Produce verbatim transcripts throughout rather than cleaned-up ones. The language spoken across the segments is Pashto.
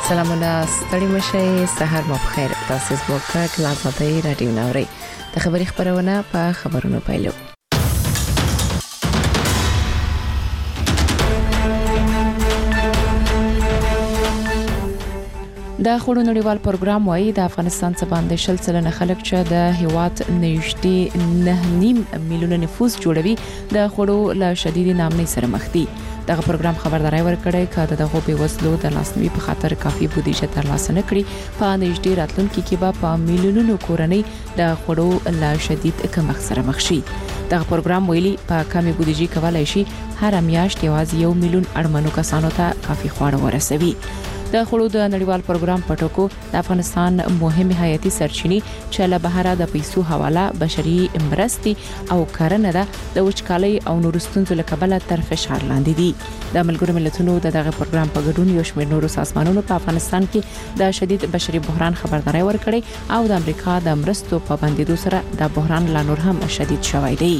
سلامونه ستړي مشي سحر مو بخیر. تاسو زموږ په کلاساتي رادیو نوري د خبري خبرونه په خبرونو پیلو. د خړو نړیوال پروګرام وايي د افغانستان څخه باندې شل سلنه خلک چې د هیواد نږدې نه نیم میلیون نفوس جوړوي د خړو له شدید نامنۍ سره مخ دي. دغه پروګرام خبرداري ورکړی کړه دغه په وسلو د لاسنیوي په خاطر کافي بودیجه ترلاسه نکړي په نږدې راتلونکي کې به په میلیونونو کورنۍ د خړو له شدید کمښت سره مخ شي. دغه پروګرام ویلي په کمې بودیجه کولای شي هر میاشت یوازې یو میلیون اړمنو کسانو ته کافي خواړه ورسوي. د خړو د نړیوال پروګرام پټوکو د افغانستان مهمه حیاتي سرچینې چې له بهره د پیسو حواله بشري مرستي او کرنه ده د وچکالۍ او نورستونزو له کبله تر فشار لاندې دي. د ملګرو ملتونو دغه پروګرام په ګډون یو شمېر نورو سازمانونو په افغانستان کې د شدید بشري بحران خبرداري ورکړي او د امریکا د مرستو په بندیدو سره د بحران لا نور هم شدید شوی دی.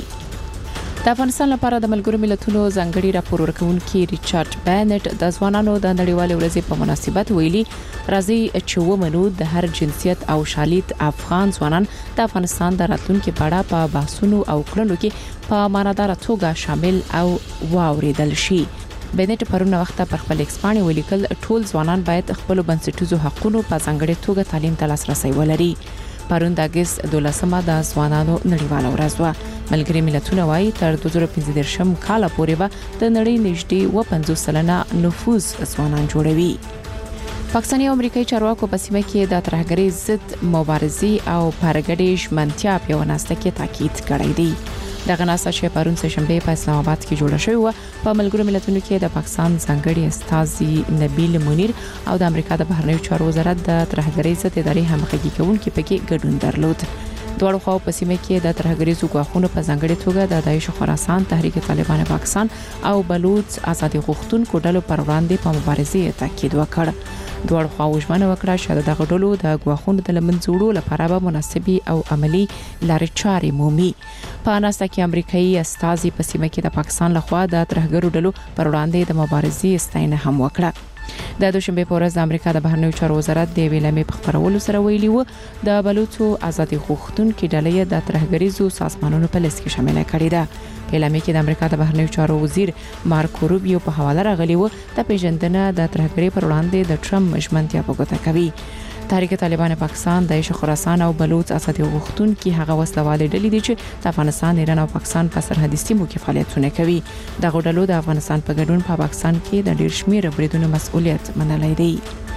د افغانستان لپاره د ملګرو ملتونو ځانګړي راپور ورکونکي ریچارډ بینټ د ځوانانو د نړیوال ورځې په مناسبت ویلي راځي چې ومنو د هر جنسیت او شالید افغان ځوانان د افغانستان د راتلونکي په اړه په بحثونو او کړنو کې په مانادار توګه شامل او واوریدل شي. بینټ پرونه وخت پر خپل ایکسپانې ولیکل ټول ځوانان باید خپل بنسټیزو حقوقو په ځانګړي توګه تعلیم ته لاسرسي ولري. پرون د اگست دولسمه د ځوانانو نړیواله ورځ و. ملګري ملتونه وايي تر دوه زره پنځه کال پورې به د نړۍ نږدې و پنځوس سلنه نفوس ځوانان جوړوي. پاکستاني او امریکایي چارواکو په سیمه کې د ترهګرۍ ضد مبارزې او پرګړې ژمنتیا په وناسته کې تاکید کړی دی. دغه ناسه چې پرون سه شنبه په اسلام آباد کې جوړه شوې و په ملګرو ملتونو کې د پاکستان ځانګړي استازي نبیل منیر او د امریکا د بهرنیو چارو وزارت د ترهګرۍ ضد ادارې همغږي کوونکي پکې ګډون درلود. دوه خو په سیمه کې د ترهګریزو غواخونو په ځانګړي توګه د داعش خراسان تحریک طالبان پاکستان او بلوچ ازادي غوښتونکو ډلو پر وړاندې په مبارزې تاکید وکړ. دوه خو وژمنه وکړه چې دغه ډلو د غواخونو د لمنځوړو لپاره به مناسبي او عملی لارې چارې مومي. په ناسته کې امریکایي استازي په سیمه کې د پاکستان لخوا د ترهګرو ډلو پر وړاندې د مبارزې ستاینه هم وکړه. د دوشنبه په ورځ د امریکا د بهرنیو چارو وزارت د ویلامې په خبرولو سره ویلي و د بلوچو ازادي غوښتونکو ډلې د ترهګریزو سازمانونو په لیست کې شامل کړي ده. ویلامې کې د امریکا د بهرنیو چارو وزیر مارکو روبیو په حواله راغلی و د پیژندنه د ترهګری پر وړاندې د ټرمپ ژمنتیا په ګوته کوي. تحریک طالبان پاکستان د داعش خراسان او بلوچ ازادي غوښتونکو هغه وسلواله ډلې دي چې د افغانستان، ایران او پاکستان په سرحدي سیمو کې فعالیتونه کوي. دغه ډلو د افغانستان په ګډون په پاکستان کې د ډیر شمېر بریدونو مسؤلیت منلای دی.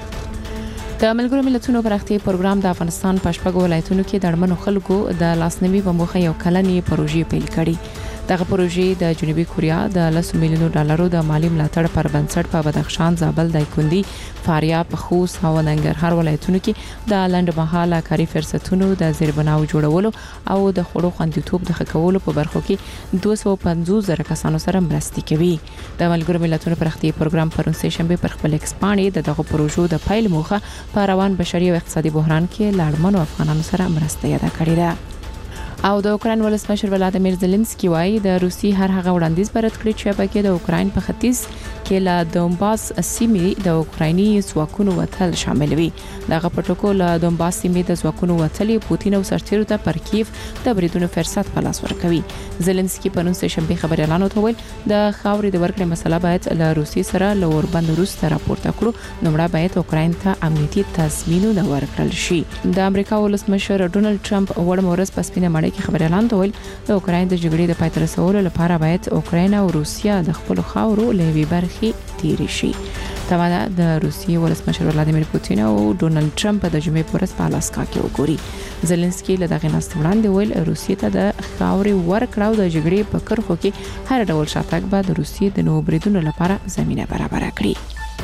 د ملګرو ملتونو پراختیا پروګرام د افغانستان په شپږ ولایتونو کې د اړمنو خلکو د لاسنیوي په موخه یو کلنې پروژې پیل کړي. دغه پروژې د جنوبي کوریا د لس میلیونو ډالرو د مالی ملاتړ پر بنسټ په بدخشان، زابل، دایکندي، فاریاب، خوست او ننګرهار ولایتونو کې د لنډمهاله کاري فرصتونو د زیربناو جوړولو او د خړو خوندیتوب د ښه کولو په برخو کې دوه سوه پنځوس زره کسانو سره مرستې کوي. د ملګرو ملتونو پراختیا پروګرام پرون سه شنبه پر خپل ایکسپانې د دغه پروژو د فایل موخه په روان بشري او اقتصادي بحران کې لاړمنو افغانانو سره مرسته یاده کړې ده. او د اوکراین ولسمشر ولادیمیر زيلنسکي وايي د روسي هر هغه وړاندیز برت کړی چې په کې د اوکراین په ختیځ کې لا دونباس سیمې د اوکرایني ځواکونو وتل شامل وي. دغه پټوکو لا دونباس سیمې د ځواکونو وتل پوتین او سرتیرو ته پر کیف د بریدونو فرصت په لاس ورکوي. زيلنسکي په نن سه شنبه خبر اعلان وکړ د خاورې د ورکړې مسله باید له روسي سره لور بند روسته راپورته کړو. نومړه باید اوکراین ته امنیتي تضمینونه ورکړل شي. د امریکا ولسمشر ډونالد ټرمپ وړ مورز په سپینه مړی کې خبر اعلان وکړ د اوکراین د جګړې د پای ته رسولو لپاره باید اوکراین او روسیا د خپل خاورو لوي برخي تیری شي. تماده د روسیې ولسمشر ولادیمیر پوتین او ډونالد ټرمپ د جمعې پر ورځ په الاسکا کې وګوري. زيلنسکي له دغه ناست وړاندې ویل روسیې ته د خاورې ورکړاو د جګړې په کرخو کې هر ډول شاتګ به د روسیې د نوو بریدونو لپاره زمينه برابر کړي.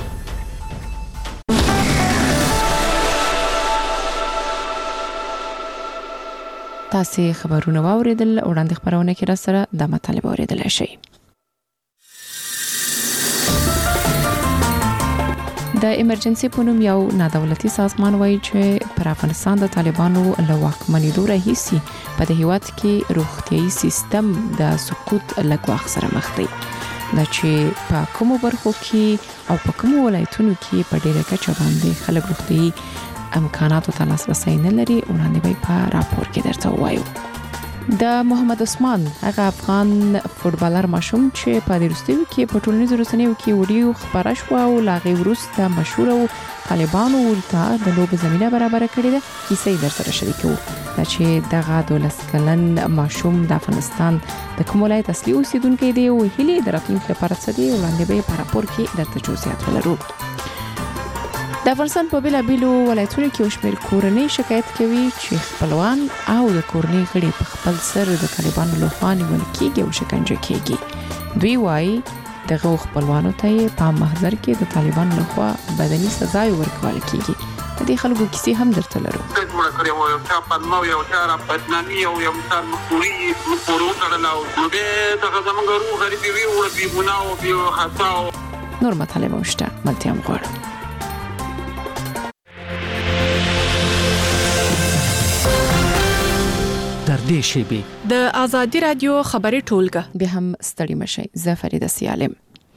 تاسو خبرونه واوریدل. وړاندې خبرونه کې را سره د مطالب اوریدل شي. د ایمرجنسي په نوم یو نادولتي سازمان وایي چې پر افغانستان د طالبانو له واکمنېدو راهیسې په دې هیواد کې روغتيایي سیستم د سقوط له ګواښ سره مخ دی. دا چې په کومو برخو کې او په کومو ولایتونو کې په ډیره کچه باندې خلک روغتیايي امکاناتو ته لاسرسی نه لري وړاندې به په راپور کې درته وایو. د محمد عثمان هغه افغان فوټبالر ماشوم چې په وروستیو کې په ټولنیزو رسنیو کې وډیو خبره شو او لاغي وروسته مشهور او طالبانو ورته د لوب زمينه برابر کړې ده کیسې در سره شریکو. دا چې دغه دولس کلن ماشوم د افغانستان د کوم ولایت اصلي اوسیدونکو دی او هلي د راتلونکي لپاره څه دی وړاندې به په راپور کې درته جزئیات ولرو. د افغانستان په بیلابیلو ولایتونو کې شمېر کورنۍ شکایت کوي چې خپلوان او د کورنۍ غړي په خپل سر د طالبانو لخوا نیول کېږي او شکنجه کېږي. دوی وایي دغه خپلوانو ته په محضر کې د طالبانو لخوا بدني سزا ورکول کېږي. د دې خلکو کیسې هم درته لرو. څنګه کړی و یو چا پدمو یو چا را بدنامي او یو مثال مخوري مخورو کړلاو نو به دغه زمونږ روح غریبي وی او بي ګناه او بي خطا نور مطالبه مشته ملتيام غواړم. در دې شیبه د ازادي رادیو خبري ټولګه به هم ستړي مشي. زه فریده سیالم.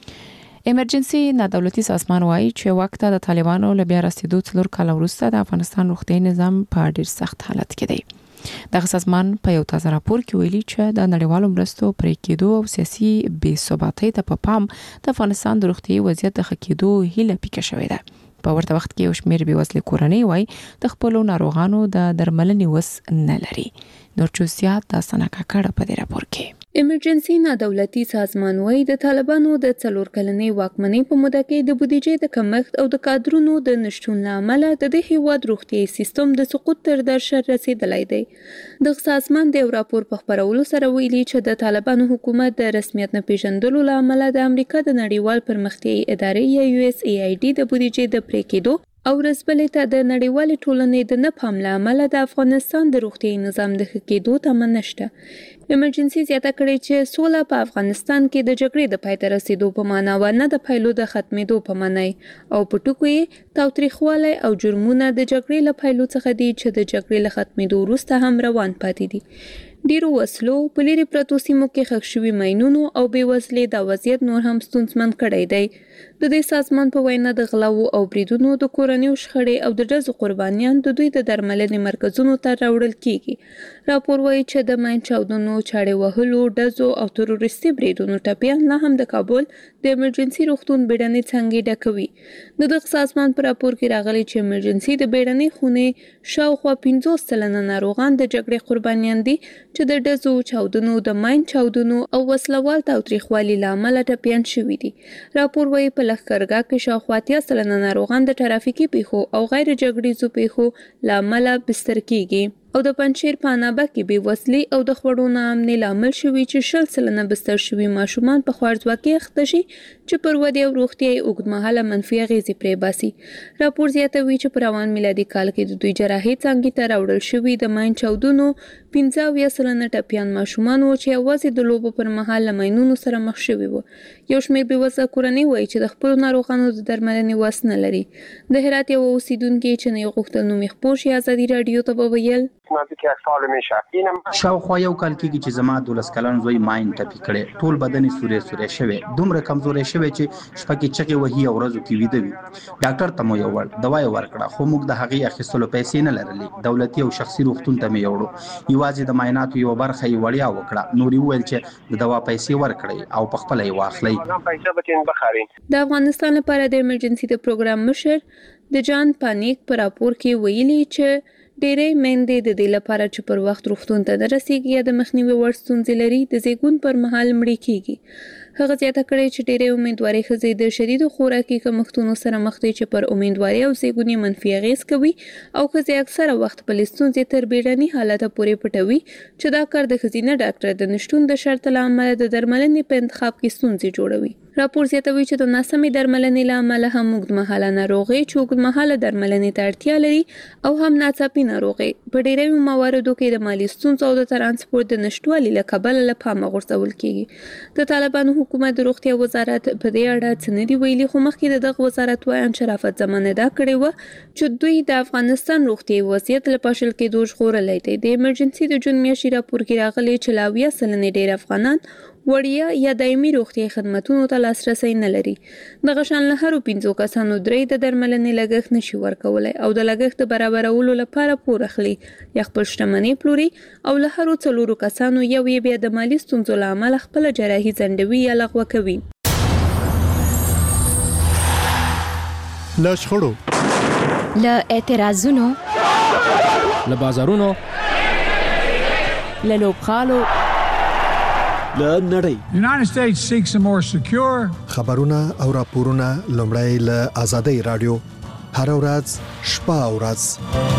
ایمرجنسي نادولتي سازمان وایي چې وخت د طالبانو له بیا رسیدو څلور کال وروسته د افغانستان روغتیايي نظام په ډیر سخت حالت کې دی. دغه سازمان په یو تازه راپور کې ویلي چې د نړیوالو مرستو پرې کېدو او سیاسي بې ثباتۍ ته په پام د افغانستان د روغتیايي وضعیت د ښه کېدو هیله پیکه شوې ده. په ورته وخت کې یو شمېر بېوزلې کورنۍ وایي د خپلو ناروغانو د درملنې وس نه لري. نور جزئیات د سنا کاکړه په دې راپور کې. ایمرجنسي نادولتي سازمان وایي د طالبانو د څلور کلنې واکمنۍ په موده کې د بودیجې د کمښت او د کادرونو د نشټون له امله د دې هیواد روغتیايي سیستم د سقوط تر درشل رسیدلی دی. د سازمان د یو راپور په خپرولو سره ویلي چې د طالبانو حکومت د رسمیت نه پیژندلو له امله د امریکا د نړیوال پرمختیايي ادارې یا یو اس ای آی ډي د بودیجې د پرې کېدو او رسبلې ته د نړیوال ټولنې د نه پام له امله د افغانستان د روغتیايي نظام د ښه کېدو تمه نشته. ایمرجنسي زیاته کړې چې سوله په افغانستان کې د جګړې د پای ته رسیدو په معنا و نه د پایلو د ختمېدو په معنی او په ټکو یې تاوتریخوالی او جرمونه د جګړې له پایلو څخه دي چې د جګړې له ختمېدو وروسته هم روان پاتې دي. ډیرو وسلو په لري پرتو سیمو کې ښخ شوي ماینونو او بېوزلۍ دا وضعیت نور هم ستونزمن کړی دی. د دې سازمان په وینا د غلاو او بریدونو د کورنیو شخړې او د ډزو قربانیان د دوی د درملنې مرکزونو ته راوړل کیږي. راپور وایي چې د ماین چاودنو، چاړې وهلو، ډزو او تروریستي بریدونو ټپیان لا هم د کابل د ایمرجنسي روغتون بیړنۍ څانګې ډکوي. د دغه سازمان په راپور کې راغلي چې ایمرجنسي د بیړنۍ خونې شاوخوا پنځوس سلنه ناروغان د جګړې قربانیان دي چې د ډزو، چاودنو، د ماین چاودنو او وسلوال تاوتریخوالي له امله ټپیان شوي دي. راپور وایي په لښکرګاه کې شاوخوا اتیا سلنه ناروغان د ټرافیکي پیښو او غیر جګړیزو پیښو له امله بستر کیږي. او د پنجشیر په انابه کې بېوزلي او د خوړو ناامنۍ لامل شوي چې شل سلنه بستر شوي ماشومان په خوارځواکۍ اخته شي چې پر ودې او روغتیايي اوږدمهاله منفي اغېزې پرې باسي. راپور زیاتوي چې په روان میلادي کال کې د دوی جراحي څانګې ته راوړل شوي د ماین چاودنو پنځه اویا سلنه ټپیان ماشومان وو چې یوازې د لوبو پر مهال له ماینونو سره مخ شوي وو. یو شمېر بېوزله کورنۍ وایي چې د خپلو ناروغانو د درملنې وس نه لري. د هرات یوه اوسیدونکې چې نه یې غوښتل نوم یې خپور شي ازادي راډیو ته به ویل شاوخوا یو کال کېږي چې زما دولس کلن زوی ماین ټپي کړی، ټول بدن یې سوری سوری شوی، دومره کمزوری شوی چې شپه کې چغې وهي او ورځو کې ویده وي. ډاکټر ته مو یووړ، دوا یې ورکړه، خو موږ د هغې اخیستلو پیسې نه لرلې. دولتي او شخصي روغتون ته مې یوړو، یوازې د معایناتو یوه برخه یې وړیا وکړه. نور یې وویل چې د دوا پیسې ورکړئ او په خپله یې واخلئ. د افغانستان لپاره د ایمرجنسي د پروګرام مشر د جان پانیک په راپور کې ویلي چې ډېرې میندې د دې لپاره چې پر وخت روغتون ته نه رسېږي یا د مخنیوي وړ ستونزې لري د زیږون پر مهال مړې کېږي. هغه زیاته کړې چې ډېرې امیندوارې ښځې د شدیدو خوراکي کمښتونو سره مخ دي چې پر امیندوارۍ او زیږون یې منفي اغېز کوي او ښځې اکثره وخت خپلې ستونزې تر بیړني حالته پورې پټوي چې دا کار د ښځینه ډاکټر د نشتون د شرط له امله د درملنې په انتخاب کې ستونزې جوړوي. راپور زیاتوي چې د ناسمې درملنې له امله هم اوږدمهاله ناروغۍ چې اوږدمهاله درملنې ته اړتیا لري او هم ناڅاپي ناروغۍ په ډېرو مواردو کې د مالي ستونزو او د ترانسپورت د نشتوالي له کبله له پامه غورځول کېږي. د طالبانو حکومت د روغتیا وزارت په دې اړه څه نه دي ویلي، خو مخکې د دغه وزارت وایان شرافت زمان ادا کړې وه چې دوی د افغانستان روغتیايي وضعیت له پاشل کېدو ژغورلی دی. د ایمرجنسي د جون میاشتې راپور کې راغلی چې له اویا سلنې ډېر افغانان وړیا یا دایمي روغتي خدماتو ته لاسرسي نه لري. دغه شان له هرو پنځو کسانو درې د درملنې لګښت نشي ورکولای او د لګښت برابرولو لپاره پور اخلي یا خپل شتمنۍ پلوري او له هرو څلورو کسانو یو یې بیا د مالي ستونزو له امله خپل جراحي ځنډوي یا لغوه کوي. له شخړو، له اعتراضونو، له بازارونو، له لوبغالو، له نړۍ. United States seeks a more secure خبرونه او راپورونه لومړی له آزادۍ رادیو هر ورځ شپه او ورځ.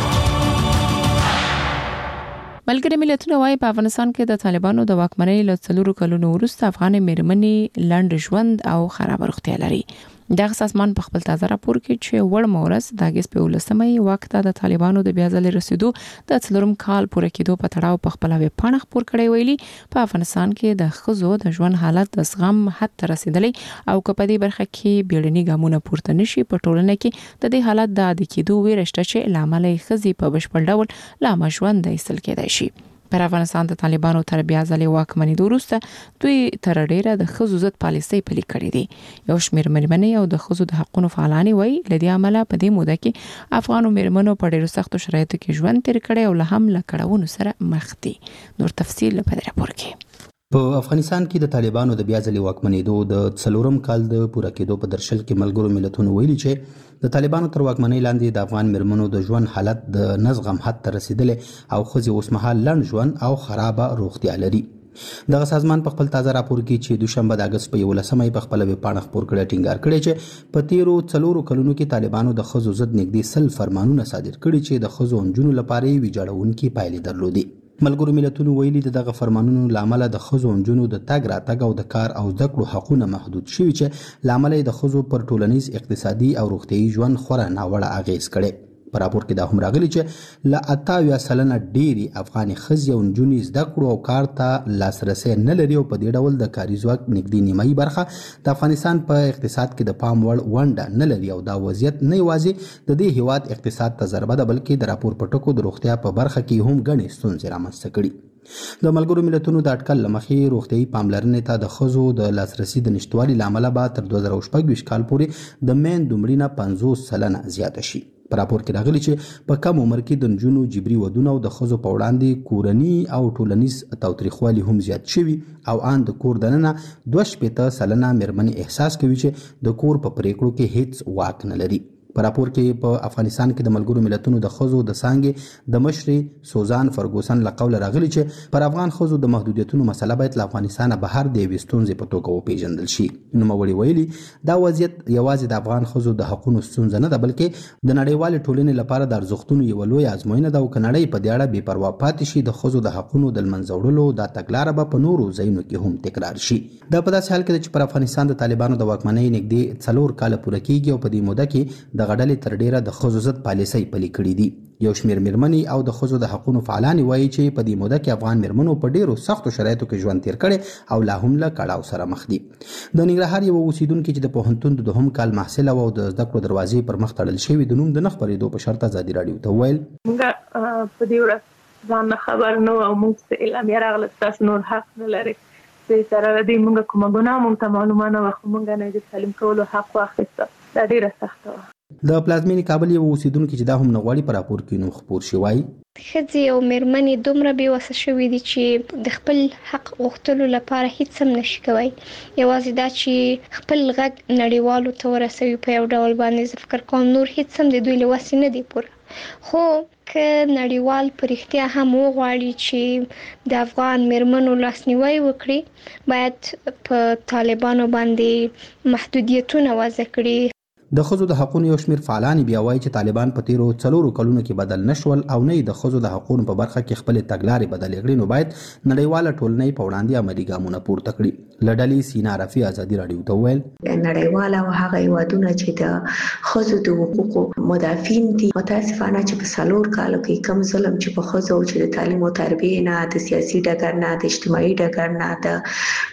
ملګری ملتونه وايي په افغانستان کې د طالبانو د واکمنۍ له څلورو کلونو وروسته افغان میرمنې لنډ ژوند او خراب روغتیا لري. دغه سازمان په خپل تازه راپور کې چې وړ مورز د اگست په ولسمې وخت د طالبانو د بیا ځل رسیدو د څلورم کال پوره کېدو په تړاو په خپل ویب پاڼه خبر کړی ویلي په افغانستان کې د ښځو د ژوند حالت د زغم حد ته رسیدلی او په دې برخه کې بیړني ګامونه پورته نشي په ټولنه کې د دې حالت د عادي کېدو ویرشته چې لامل یې ښځې په بشپړ ډول لا مژوند ایستل کېدای شي. پر افغانستان د طالبانو تر بیا ځلې واکمنۍ وروسته دوی تر ډیره د ښځو ضد پالیسۍ پلي کړې دي. یو شمېر میرمنې او د ښځو د حقوقو فعالانې وایي لدې عمله په دې موده کې افغانو میرمنو په ډیرو سختو شرایطو کې ژوند تیر کړی او له هم له کړاوونو سره مخ دي. نور تفصیل په دې راپور کې. په افغانستان کې د طالبانو د بیا ځلې واکمنېدو د څلورم کال د پوره کېدو په درشل کې ملګرو ملتونو ویلي چې د طالبانو تر واکمنۍ لاندې د افغان میرمنو د ژوند حالت د نزغم حد ته رسیدلی او ښځې اوسمهال لنډ ژوند او خرابه روغتیا لري. دغه سازمان په خپل تازه راپور کې چې دوشنبه د اگست په یولسمه په خپل ویب پاڼه خپور کړی ټینګار کړی چې په تیرو څلورو کلونو کې طالبانو د ښځو ضد نږدې سل فرمانونه صادر کړي چې د ښځو او نجونو لپاره یې ویجاړونکي پایلې درلودې. ملګرو ملتونو ویلي د دغه فرمانونو لامل د ښځو او نجونو د تګ راتګ او د کار او زده کړو حقونه محدود شوي چې لامل د ښځو پر ټولنیز اقتصادي او روغتیايي ژوند خورا ناوړه اغیز کړي. په راپور کې دا هم راغلي چې له اتاویا سلنه ډېری افغاني ښځې او نجونې زده کړو او کار ته لاسرسی نه لري او په دې ډول د کاري ځواک نږدې نیمایي برخه د افغانستان په اقتصاد کې د پام وړ ونډه نه لري او دا وضعیت نه یوازې د دې هیواد اقتصاد ته ضربه ده بلکې د راپور په ټکو د روغتیا په برخه کې هم ګڼې ستونزې رامنځته کړي. د ملګرو ملتونو د اټکل له مخې روغتیايي پاملرنې ته د ښځو د لاسرسي د نشتوالي له امله به تر دوه زره شپږ ویشت کال پورې د میندو مړینه پنځوس سلنه زیاته شي. په راپور کې راغلي چې په کم عمر کې د نجونو جبري ودونه او د ښځو په وړاندې کورني او ټولنیز تاوتریخوالي هم زیات شوي او ان د کور دننه دوه شپېته سلنه میرمنې احساس کوي چې د کور په پریکړو کې هیڅ واک نه لري. په راپور کې په افغانستان کې د ملګرو ملتونو د ښځو د څانګې د مشرې سوزان فرګوسن له قوله راغلي چې پر افغان ښځو د محدودیتونو مسله باید له افغانستانه بهر د یوې ستونزې په توګه وپیژندل شي. نوموړي ویلي دا وضعیت یوازې د افغان ښځو د حقونو ستونزه نه ده بلکې د نړیوالې ټولنې لپاره د ارزښتونو یوه لویه ازموینه ده او که نړۍ په دې اړه بې پروا پاتې شي د ښځو د حقونو د لمنځه وړلو دا تګلاره به په نورو ځایونو کې هم تکرار شي. دا په داسې حال کې ده چې پر افغانستان د طالبانو د واکمنۍ نږدې څلور کاله پوره کېږي او په دې موده کې د غډلې تر ډیره د ښځو ضد پالیسۍ پلي کړي دي. یو شمېر میرمنې او د ښځو د حقونو فعالانې وایي چې په دې موده کې افغان میرمنو په ډیرو سختو شرایطو کې ژوند تیر کړی او لا هم له کړاو سره مخ دي. د ننګرهار یو اوسیدونکي چې د پوهنتون د دوهم کال محصل او د زده کړو دروازې پر مخ تړل شوي د نوم د نه خپرېدو په شرط ازادي راډیو ته وویل موږ په دې ورځ ځان خبر نه او موږ څه اعلامیه راغله ستاسو نور حق نه لري چې سره دې موږ کومه ګناه موږ ته معلومه نه وه خو موږ نه د تعلیم کولو حق واخیسته. دا ډیره سخته وه. د پلازمینې کابل یو اوسیدونکي چې دا هم نه غواړي په راپور کې نوم خپور شي وایي ښځې او میرمنې دومره بې وسه شوي دي چې د خپل حق غوښتلو لپاره هیڅ هم نشي کوی. یوازې دا چې خپل غږ نړیوالو ته ورسوي په یو ډول باندې زه فکر کوم نور هیڅ هم د دوی له وسې نه دی پوره. خو که نړیوال په رښتیا هم وغواړي چې د افغان میرمنو لاسنیوی وکړي باید په طالبانو باندې محدودیتونه وضع کړي. د ښځو د حقونو یو شمېر فعالانې بیا وایي چې طالبان په تیرو څلورو کلونو کې بدل نشول او نه د ښځو د حقونو په برخه کې خپلې تګلارې بدلې کړي نو باید نړیواله ټولنه په وړاندې عملي ګامونه پورته کړي. له ډلې سینا رفیع ازادي راډیو ته وویل نړیواله او هغه هیوادونه چې د ښځو د حقوقو مدافعین دي متاسفانه چې په څلور کالو کې کم ظلم چې په ښځو چې د تعلیم او تربیې نه د سیاسي ډګر نه د اجتماعي ډګر نه د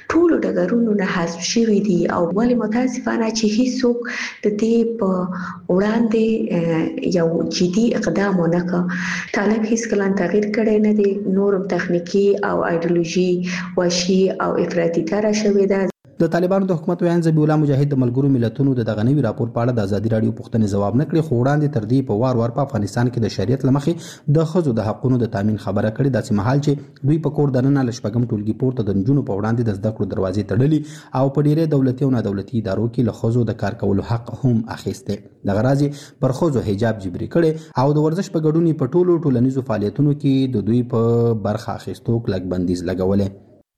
ټول ډګرونو نه حذف شوي دي او ولې متاسفانه چې هیڅوک د دې په وړاندې یو جدي اقدام ونه کړ. طالب هیڅ کله تغییر کړی نه دی، نورم تخنیکی او ایدئولوژي وحشي او افراطي تر شوې ده. د طالبانو د حکومت ویان ذبیح الله مجاهد د ملګرو ملتونو د دغه نوي راپور په اړه د ازادي راډیو پوښتنې ځواب نه کړي، خو وړاندې تر دې په وار وار په افغانستان کې د شریعت له مخې د ښځو د حقونو د تامین خبره کړې، داسې مهال چې دوی په کور دننه له شپږم ټولګي پورته د نجونو په وړاندې د زده کړو دروازې تړلي او په ډیری دولتي او نادولتي ادارو کې له ښځو د کار کولو حق هم اخیستی. دغه راز پر ښځو حجاب جبري کړي او د ورزش په ګډون په ټولو ټولنیزو فعالیتونو کې د دوی په برخه اخیستو کلک بندیز لګولې.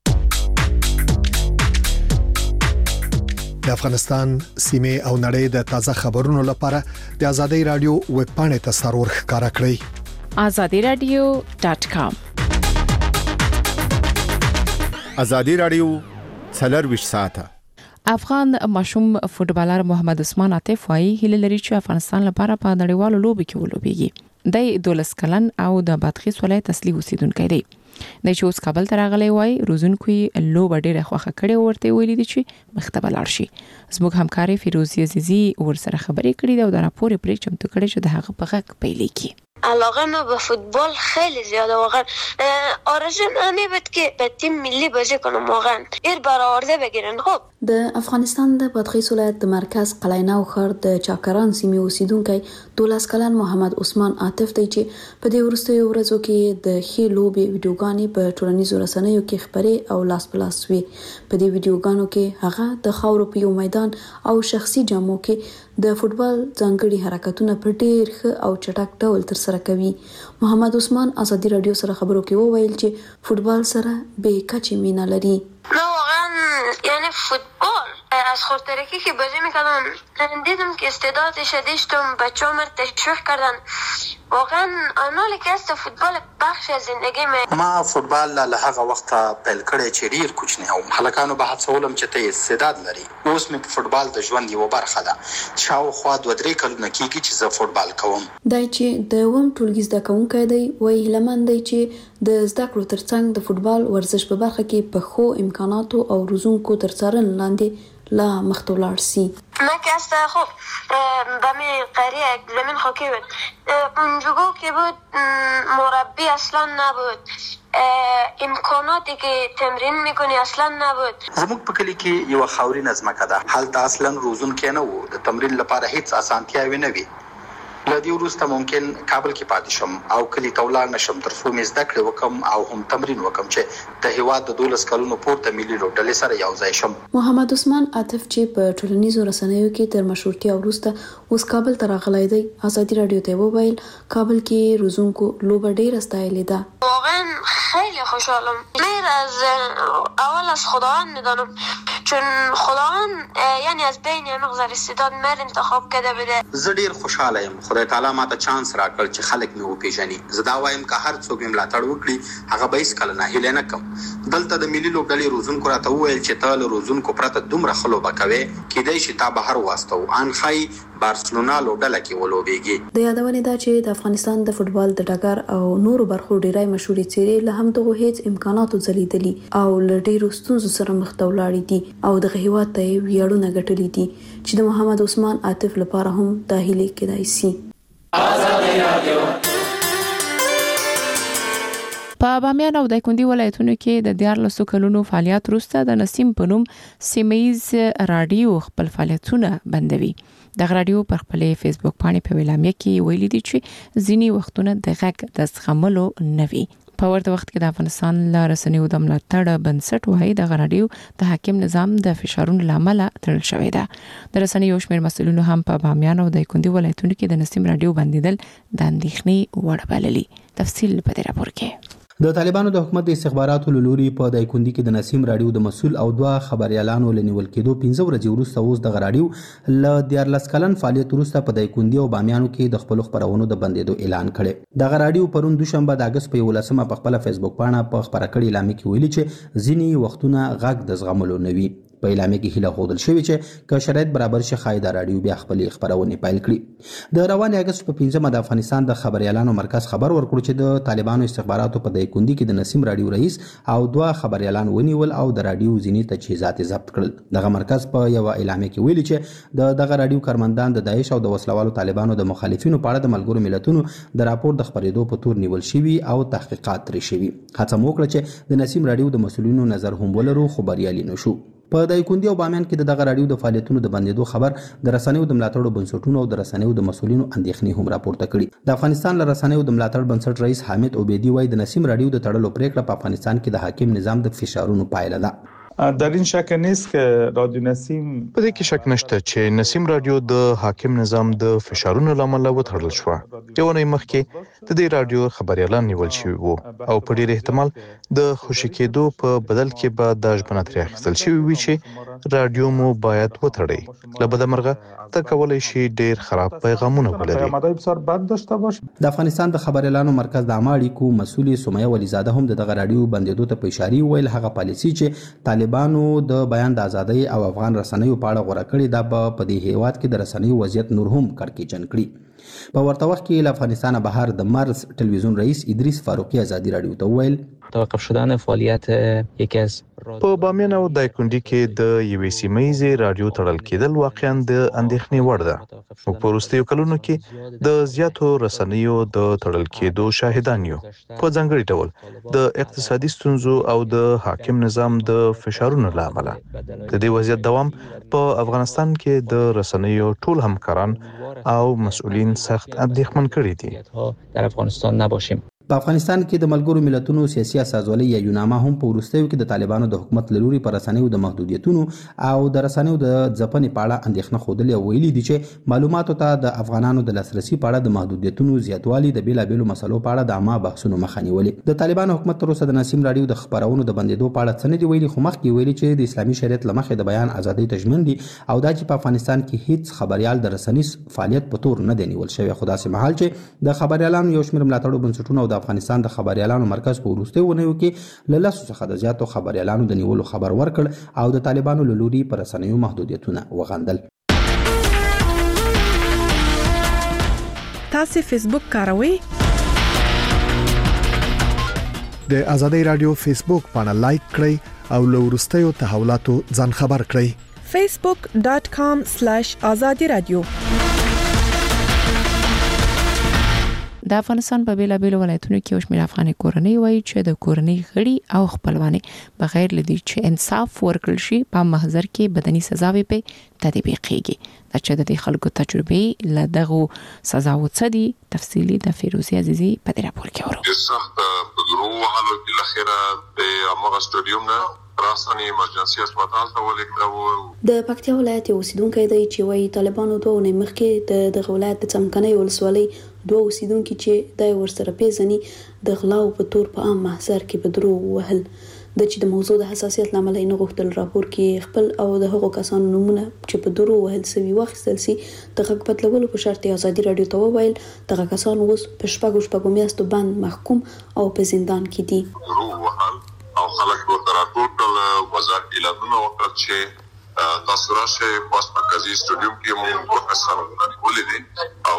د افغانستان سیمه او نړۍ د تازه خبرونو لپاره د ازادي رادیو ویب پاڼې ته سرور ښکارا کړئ azadi radio dot com. ازادي رادیو څلور ساعته. افغان ماشوم فوټبالر محمد عثمان عاطف وايي هیله لري چې افغانستان لپاره په نړیوالو لوبو کې ولوبېږي. د دولس کلن او د بادغیس ولایت اصلي اوسیدونکی دی. د چې اوس کابل ته راغلی وای روزونکو لوبه ډیره خوښه کړې ورته ویلي دي چې مخته بلار شي. زموږ همکاري فیروزی عزیزی ورسره خبرې کړې ده او د راپور پرې چمتو کړي چې د هغه په غږ پیلې کی. علاقه ما به فوتبال خیلی زیاده واقعا. آرزوم همین بود که به تیم ملی بازی کنم واقعا. ایر برآورده بگیرن. خب د افغانستان د بادغیس ولایت د مرکز قلعه نو ښار د چاکران سیمې اوسیدونکی دولس کلن محمد عثمان عاطف دی چې په دې وروستیو ورځو کې د ښې لوبې ویډیوګانې په ټولنیزو رسنیو کې خبرې او لاس په لاس وي. په دې ویډیوګانو کې هغه د خاورو په یو میدان او شخصي جامو کې د فوتبال ځانګړي حرکتونه په ډېر ښه او چټک ډول ترسره کوي. محمد عثمان ازادي رادیو سره خبرو کې وویل چې فوتبال سره به کچې مینه لري. نه واقعا یعنی فوتبال از خودترکی که بازی میکردم دیدم که استعدادش داشتم، بچه ها مرد تشویق کردن. واقعا آنالی که است فوتبال بخش از زندگی من. ما فوتبال له هغه وخت پیل کړی چې ډیر کوچنی وم. هلکانو به هڅولم چې ته استعداد لري. اوس مې په فوتبال د ژوند یو برخه ده. شاوخوا دوه درې کلونه کېږي چې زه فوتبال کوم. دای چې د اووم ټولګي زده کوونکی دی وایي هیلهمند دی چې د زده کړو ترڅنګ د فوتبال ورزش په برخه کې په ښو امکاناتو او روزونکو تر څارنې لاندې لا مخته ولاړ سي. من که است خب به می قریه زمین خاکی بود اونجوگو که بود مربی اصلا نبود، امکاناتی که تمرین میکنی اصلا نبود. زموږ په کلی کې یو خاوري نظمکه ده. هلته اصلا روزونکی نه وو. د تمرین لپاره هیڅ اسانتیاوې نه وي. لدی وروسته ممکن کابل کې پاتې شم او کلی ته ولاړ نشم تر څو مې زده کړې وکم او هم تمرین وکم چې د هیواد د دولس کلونو پورته ملي لوبډلې سره یو ځای شم. محمد عثمان عاطف چې په ټولنیزو رسنیو کې تر مشهورتیا وروسته اوس کابل ته راغلی دی ازادي رادیو ته وویل کابل کې روزونکو لوبه ډیره ستایلې ده. واقعا خیلی خوشحالم. میر از اول از خداوند میدانم چون خداوند یعنی از بین مغزر استعداد مر انتخاب کرده بده. زه ډیر خوشاله یم. خدای تعالی ماته چانس راکړ چې خلک مې وپیژني. زه دا وایم که هر څوک مې ملاتړ وکړي هغه به هیڅ کله ناهیلی نه کم. دلته د ملي لوبډلې روزونکو راته وویل چې ته له روزونکو پرته دومره ښه لوبه کوې کیدای شي تا بهر واستو. ان ښایي بارسلونا لوبډله کې ولوبېږي. د یادونې دا چې د افغانستان د فوتبال د ډګر او نورو برخو ډیری مشهورې څېرې له همدغو هیڅ امکاناتو ځلیدلي او له ډیرو ستونزو سره مخ ته ولاړې دي او دغه هیواد ته یې ویاړونه ګټلي دي چې د محمد عثمان عاطف لپاره هم دا هیلې کېدای سي. په بامیان او دایکنډي ولایتونو کې د دیارلسو کلونو فعالیت وروسته د نسیم په نوم سیمه‌ییز راډیو خپل فعالیتونه بندوي. دغه راډیو پر خپلې فیسبوک باندې په اعلامیه کې ویلي دي چې ځینې وختونه د غږ د زغملو نه وي. په ورته وخت کې د افغانستان له رسنیو د ملاتړ بنسټ وایي دغه راډیو د حاکم نظام د فشارونو له امله تړل شوې ده. د رسنیو شمېر مسؤلینو هم په بامیان او دایکنډي ولایتونو کې د نسیم راډیو بندیدل د اندېښنې وړ بللي. تفصیل په دې راپور کې. د طالبانو د حکومت د استخباراتو له لوري په دایکنډي کې د نسیم راډیو د مسؤل او دوه خبريالانو لنیول کېدو پنځه ورځې وروسته اوس دغه راډیو له دیارلس کلن فعالیت وروسته په دایکنډي او بامیانو کې د خپل خبرونو د بندیدو اعلان کړي. دغه راډیو پرون دوشنبه د اگست په یولسمه په خپل فیسبوک باندې په خبره کړې اعلان کې ویلي چې ځینې وختونه غږ د زغملو نه وي. په اعلامیه کې هیله ښودل شوې چې که شرایط برابر شي ښایي دا راډیو بیا خپلې خپرونې پیل کړي. د روانې اګست په پنځمه د افغانستان د خبریالانو مرکز خبر ورکړ چې د طالبانو استخباراتو په دایکنډي کې د نسیم راډیو رئیس او دوه خبریالان ونیول او د راډیو ځینې تجهیزات یې ضبط کړل. دغه مرکز په یوه اعلامیه کې ویلي چې د دغه راډیو کارمندان د داعش او د وسلوالو طالبانو د مخالفینو په اړه د ملګرو ملتونو د راپور د خپرېدو په تور نیول شوي او تحقیقات ترې شوي. هڅه مو وکړه چې د نسیم راډیو د مسؤلینو نظر هم ولرو خو بریالي نه شو. په دایکنډي او بامیان کې د دغه راډیو د فعالیتونو د بندېدو خبر د رسنیو د ملاتړو بنسټونو او د رسنیو د مسؤلینو اندېښنې هم راپورته کړي. د افغانستان له رسنیو د ملاتړ بنسټ رئیس حامد عبیدي وایي د نسیم راډیو د تړلو پریکړه په افغانستان کې د حاکم نظام د فشارونو پایله ده. در این شک نیست که رادیو نسیم په دې کې شک نشته چې نسیم راډیو د حاکم نظام د فشارونو لامل وتړل شو. یو نه مخکې د دې راډیو خبريالان نیول شوی وو او په ډیر احتمال د خوشی کېدو په بدل کې به د ژبنه تر اخیستل شوی وي چې راډیو مو باید وتړي. لبد مرغه ته کولای شي ډیر خراب پیغامونه ولري. د افغانستان د خبريالانو مرکز د عامه اړیکو مسؤل سمیه ولیزاده هم دغه راډیو بندېدو ته په اشاره ویل هغه پالیسي چې طالبانو د بیان د ازادۍ او افغان رسنیو په اړه غوړه کړې دا په دې هیواد کې د رسنیو وضعیت نور هم کړکېچن کړي. په ورته وخت کې له افغانستان بهر د مرز ټلویزیون رئیس ادریس فاروقی ازادي راډیو ته ویل توقف شدن فعالیت یکی از په بامیان او دایکنډي کې د یوې سیمه‌یزې راډیو تړل کېدل واقعا د اندېښنې وړ ده. موږ په وروستیو کلونو کې د زیاتو رسنیو د تړل کېدو شاهدان یو. په ځانګړي ډول د اقتصادي ستونزو او د حاکم نظام د فشارونو له امله د دې وضعیت دوام په افغانستان کې د رسنیو ټول همکاران او مسؤلین سخت اندېښمن کړي دي. در افغانستان نباشیم. په افغانستان کې د ملګرو ملتونو سیاسي اساسولۍ یا یوناما هم په وروستیو کې د طالبانو د حکومت لوري پر رسنیو د محدودیتونو او د رسنیو د ځپنې په اړه اندېښنه خوده ویلي دي چې معلوماتو ته د افغانانو د لاسرسي په اړه د محدودیتونو زیاتوالی د بیلابېلو مسلو په اړه د عامه بحثونو مخه نیولې. د طالبانو حکومت تر اوسه د نسیم راډیو د خبرونو د بندېدو په اړه څه نه دي ویلي، خو مخکې ویلي چې د اسلامي شریعت له مخې د بیان ازادۍ تضمین دي او دا چې په افغانستان کې هیڅ خبريال د رسنیز فعالیت په تور نه دی نیول شوی. خو داسې مهال چې د خبريالانو یو شمېر ملاتړو بنسټونو او د افغانستان د خبريالانو مرکز په وروستیو ونیو کې له لسو څخه د زیاتو خبريالانو د نیولو خبر ورکړ او د طالبانو له لوري پر رسنیو محدودیتونه وغندل. تاسو فیسبوک کاروئ؟ د ازادۍ رادیو فیسبوک باندې لایک کړئ او له وروستیو تحولاتو ځان خبر کړئ. facebook dot com slash azadi radio. د افغانستان په بیلابېلو ولایتونو کې یو شمېر افغاني کورنۍ وایي چې د کورنۍ غړي او خپلوانې بغیر له دې چې انصاف ورکړل شي په محضر کې بدني سزاوي په تطبیقېږي. دا چې د دې خلکو تجربې له دغه سزاو څخه دي تفصیلی د فیروزي عزیزي په دې راپور کې اورو. سخت بدرو حالو کې لخره د امغه سټډیوم نه راسنی ایمرجنسي هسپتال ته ولېږدو. د پکتیا ولایت اوسیدونکو دی چې وایي طالبانو دوه نه مخکې د دغه ولایت د څمکنۍ ولسوالۍ دوه اوسیدونکو چې د ورسره پیژني د غلاو په تور په عام محضر کې بدرو وهل د چې د موضوع د حساسیت لامل نه غوښتل راپور کې خپل او د هغو کسانو نمونه چې په درو وهل سوي واخیستل سي د غږ بدلولو په شرط ازادي رادیو ته وویل دغه کسان اوس په شپږ شپږ میاشتو باندې محکوم او په زندان کې دي. او خلک ورته راټول وزارت اعلانونه وکړ چې تاسو راشئ په مرکزي سټډیوم کې موږ په کسانو ولې دي او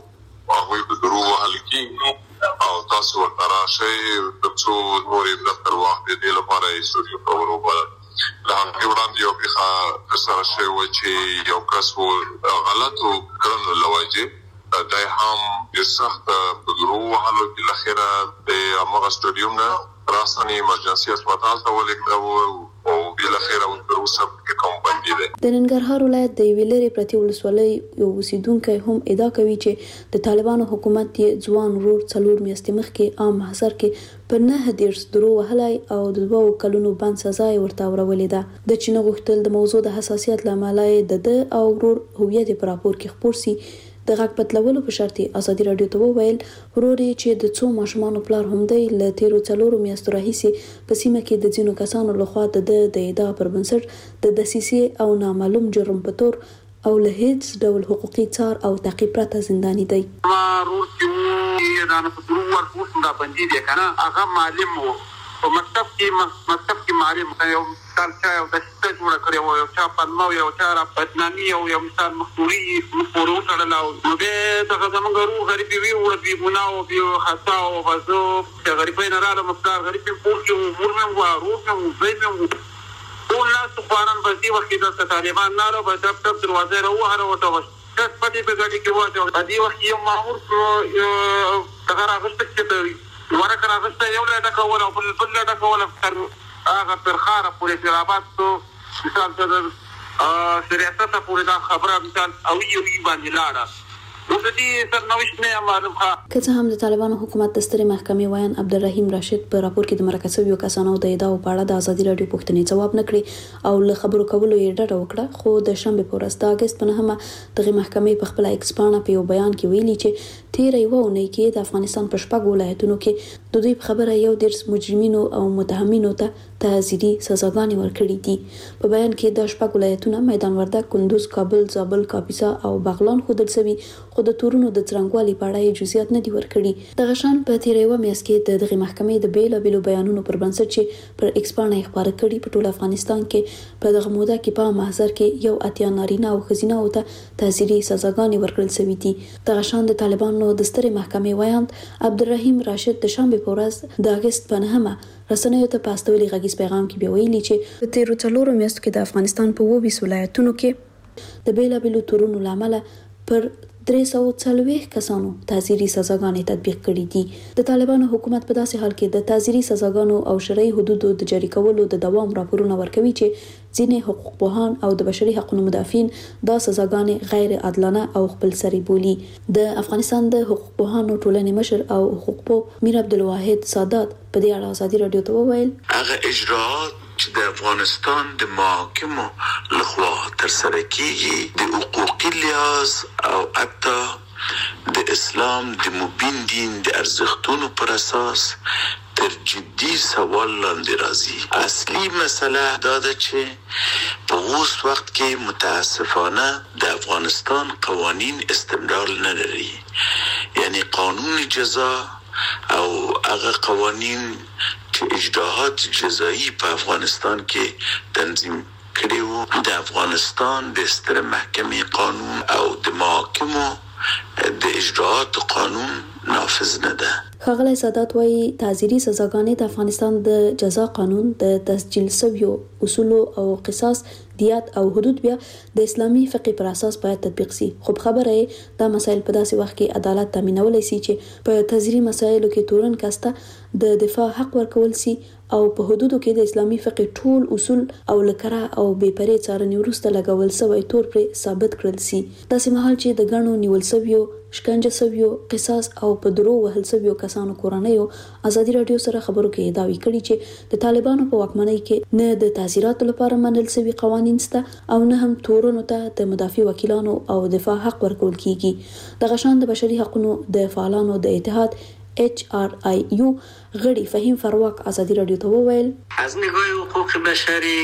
هغه په درو وهل کې او تاسو ورته راشئ ترڅو نورې دفتر واخلي د لپاره یې سټډیوم ته وروبل. له هغې وړاندې یو پېښه ترسره شوې چې یو کس و غلطو کړنو له وجې دی هم ډېر سخت په درو وهلو کې لخره د همغه سټډیوم نه راسنی ایمرجنسي هسپتال ته ولېږدو او بالاخره تر اوسه کې کوم باندې ده. د ننګرهار ولایت د یوې لرې پرتې ولسوالۍ یو اوسیدونکی هم ادعا کوي چې د طالبانو حکومت یې ځوان ورور څلور میاشتې مخکې عام محضر کې پر نه دېرش درو وهلی او د دوو کلونو بند سزا یې ورته اورولې ده. د چین غوښتل د موضوع د حساسیت له امله یې د ده او ورور هویت په راپور کې خپور سي. د غږ بدلولو په شرط ازادي رادیو ته وویل ورور یې چې د څو ماشومانو پلار هم دی له تیرو څلورو میاشتو راهیسې په سیمه کې د ځینو کسانو لخوا د ده د ادعا پر بنسټ د دسیسې او نامعلوم جرم په تور او له هیڅ ډول حقوقي څار او تعقیب پرته زنداني دی. ورور چې دا نه په درو ورکوټ دا باندې دی کنه هغه معلم وو په مکتب کې مکتب کې معلم یو مثال چا یو د څه جوړ کړی و یو چا پلمو یو چا را بدنامي او یو مثال مخوري مخورو تړل او نو به دغه زمونږ روح غریبي وي او بي ګناه او بي خطا او بزو چې غریبین را له مقدار غریب په پور کې امور مې و روح مې زوی مې ټول ناس خواران بسي وخت د طالبان نه له په دفتر دروازه راوهره وته کس پټي په ګاډي کې واچو د دې وخت یو مامور دغه راغسته چې ورکه راغسته یو له دغه ولا بل بل له دغه ولا هغه پر خاره پولیس رابط تو مثال د سیاست په پوره دا خبره مثال او یو باندې لاړه که څه هم د طالبانو حکومت د سترې محکمې وایان عبدالرحیم راشد په راپور کې د مرکز شویو کسانو د ادعاو په اړه د ازادي راډیو پوښتنې ځواب نه کړی او له خبرو کولو یې ډډه وکړه، خو د شنبې په ورځ د اګست په نهمه دغه محکمې په خپل ایکس پاڼه په یو بیان کې ویلي چې تیر یو اونۍ کې د افغانستان په شپږ ولایتونو کې د دوی په خبره یو ډیر مجرمینو او متهمینو ته تعزیري سزاګانې ورکړې دي. په بیان کې د شپږ ولایتونو میدان وردګ، کندوز، کابل، زابل، کاپیسا او بغلان ښودل شوي، خو د تورونو د څرنګوالي په اړه یې جزئیات نه دي ورکړي. دغه شان په تیر یو میاشت کې د دغه محکمې د بیلابېلو بیانونو پر بنسټ چې پر ایکس پاڼه یې خپاره کړي په ټول افغانستان کې په دغه موده کې په محضر کې یو اتیا نارینه او ښځینه او ته تعزیري سزاګانې ورکړل شوې دي. دغه شان د طالبانو د سترې محکمې وایاند عبدالرحیم راشد د شنبې په ورځ د اګست په نهمه رسنیو ته په استولي غږیز پیغام کې بیا ویلي چې په تیرو څلورو میاشتو کې د افغانستان په اووه ویشت ولایتونو کې د بیلابېلو تورونو له امله پر درې سوه څلوېښت کسانو تعزیري سزاګانې تطبیق کړي دي. د طالبانو حکومت په داسې حال کې د تعزیري سزاګانو او شرعي حدودو د جاري کولو د دوام راپورونه ورکوي چې ځینې حقوق پوهان او د بشري حقوقو مدافعین دا سزاګانې غیر عادلانه او خپلسري بولي. د افغانستان د حقوق پوهانو ټولنې مشر او حقوق پوه میر عبدالواحد سادات په دې اړه ازادي راډیو ته وویل هغه اجراءات چې د افغانستان د محاکمو لخوا ترسره کیږي د حقوقي لحاظ او حتی د اسلام د مبین دین د ارزښتونو پر اساس تر جدي سوال لاندې راځي. اصلي مسله دا ده چې په اوس وخت کې متاسفانه د افغانستان قوانین استمرار نه لري، یعنی قانون جزا او هغه قوانین چې اجراءات جزایی په افغانستان کې تنظیم کړي وو د افغانستان د سترې محکمې قانون او د محاکمو د اجراءات قانون نافذ نه ده. ښاغلی سادات وايي تعزیري سزاګانې د افغانستان د جزا قانون د تسجیل شویو اصولو او قصاص، دیات او حدود بیا د اسلامي فقه پر اساس باید تطبیق شي. خو خبره یې دا مسایل په داسې وخت کې عدالت تامینولی شي چې په تعزیري مسایلو کې تورن کاسته د دفاع حق ورکول شي او په حدودو کې د اسلامي فقه ټول اصول او لکره او بې پرې څارنې وروسته لګول شوی تور پرې ثابت کړل شي. داسې مهال چې د ګڼو نیول شویو، شکنجه شویو، قصاص او په درو وهل شویو کسانو کورنیو ازادي راډیو سره خبرو کې داوی کړي چې د طالبانو په واکمنۍ کې نه د تعزیراتو لپاره منل شوي قوانین شته او نه هم تورونو ته د مدافع وکیلانو او دفاع حق ورکول کیږي. دغه شان د بشري حقوقو د فعالانو د اتحاد اچ آر آی یو غړي فهیم فرواک ازادي راډیو ته وویل از نگاه حقوق بشری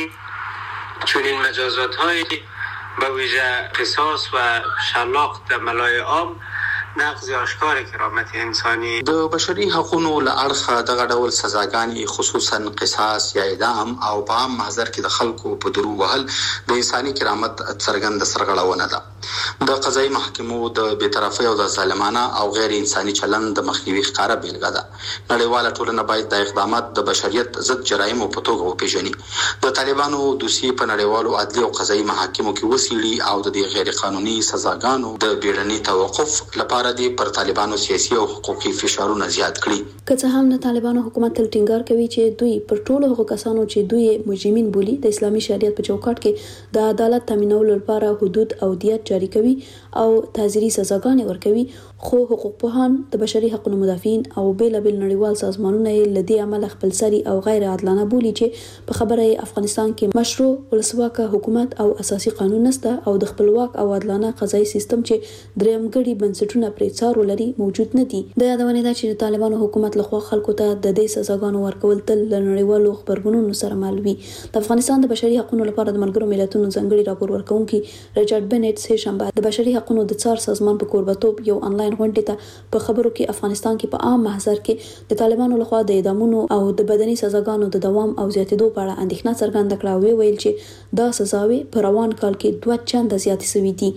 چنین مجازات های به ویژه قصاص و شلاق در ملای عام نقض آشکار کرامت انسانی د بشري حقوقو له اړخه دغه ډول سزاګانې خصوصا قصاص یا اعدام او په عام محضر کې د خلکو په درو وهل د انساني کرامت څرګند سرغړونه ده. د قضایي محکمو د بی‌طرفۍ او د ظالمانه او غیر انساني چلند د مخنیوي ښکاره بیلګه ده. نړیواله ټولنه باید د اقدامات د بشریت ضد جرایمو په توګه وپیژني. د طالبانو دوسیې په نړیوالو عدلي او قضایي محاکمو کې وڅیړي او د دې غیر قانوني سزاګانو د بیړني توقف لپاره دی پر طالبانو سیاسي او حقوقي فشارونه زیات کړي. که څه هم نه طالبانو حکومت تل ټینګار کوي چې دوی پر ټولو هغو کسانو چې دوی مجرمین بولي د اسلامي شریعت په چوکاټ کې د عدالت تامینولو لپاره حدود او دیت جاری کوي او تعزیري سزاګانې ورکوي، خو حقوق پوهان، د بشري حقوقو مدافعین او بیلابېل نړیوال سازمانونه یې له دې امله خپلسري او غیر عادلانه بولي چې په خبره یې افغانستان کې مشروع ولسواکه حکومت او اساسي قانون نشته او د خپلواک او عادلانه قضایي سیستم چې درېمګړي بنسټونه پرې څارو لري موجود نه دي. د یادونې ده چې طالبانو حکومت لخوا خلکو ته د دې سزاګانو ورکول تل له نړیوالو خبرګونونو سره مل وي. د افغانستان د بشري حقوقو لپاره د ملګرو ملتونو ځانګړي راپور ورکونکي ریچارډ بنټ سه شنبه د بشري حقوقو د څار سازمان په کوربتوب یو انلاین غونډه ته په خبرو کې افغانستان کې په عام محضر کې د طالبانو لخوا د اعدامونو او د بدني سزاګانو د دوام او زیاتېدو په اړه اندېښنه څرګنده کړه او ویل چې دا سزاوي په روان کال کې دوه چنده زیاتې شوې دي.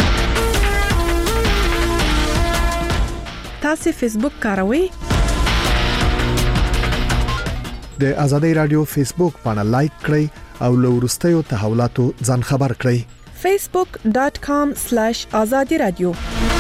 تاسو فیسبوک کاروئ؟ د ازادي رادیو فیسبوک باندې لایک کړئ او له وروستیو تحولاتو ځان خبر کړئ. facebook dot com slash azadi radio